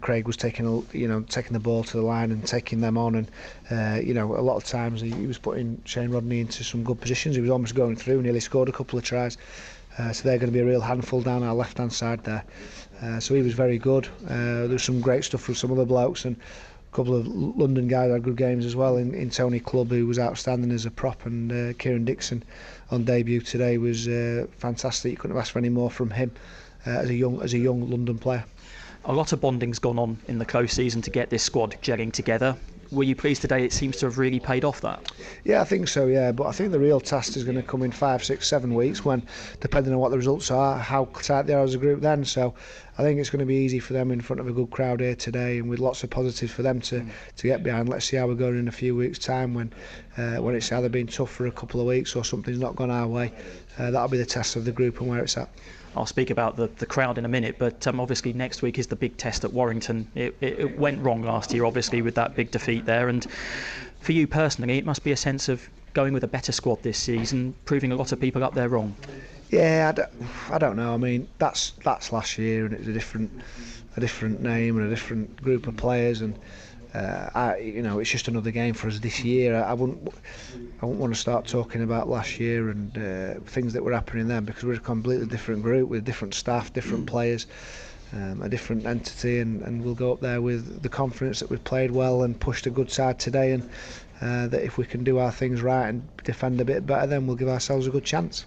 Craig was taking the ball to the line and taking them on, and a lot of times he was putting Shane Rodney into some good positions. He was almost going through, nearly scored a couple of tries. So they're going to be a real handful down our left hand side there. So he was very good. There was some great stuff from some other blokes, and a couple of London guys had good games as well. In Tony Clubb, who was outstanding as a prop, and Kieran Dixon on debut today was fantastic. You couldn't have asked for any more from him as a young London player. A lot of bonding's gone on in the close season to get this squad gelling together. Were you pleased today? It seems to have really paid off that. Yeah, I think so, yeah. But I think the real test is going to come in 5, 6, 7 weeks when, depending on what the results are, how tight they are as a group then. So I think it's going to be easy for them in front of a good crowd here today, and with lots of positives for them to get behind. Let's see how we're going in a few weeks' time when it's either been tough for a couple of weeks or something's not gone our way. That'll be the test of the group and where it's at. I'll speak about the crowd in a minute, but obviously next week is the big test at Warrington. It went wrong last year, obviously, with that big defeat there, and for you personally, it must be a sense of going with a better squad this season, proving a lot of people up there wrong. Yeah, I don't know. I mean, that's last year, and it's a different name and a different group of players, and it's just another game for us this year. I wouldn't want to start talking about last year and things that were happening then, because we're a completely different group with different staff, different players, a different entity, and we'll go up there with the confidence that we've played well and pushed a good side today, and that if we can do our things right and defend a bit better, then we'll give ourselves a good chance.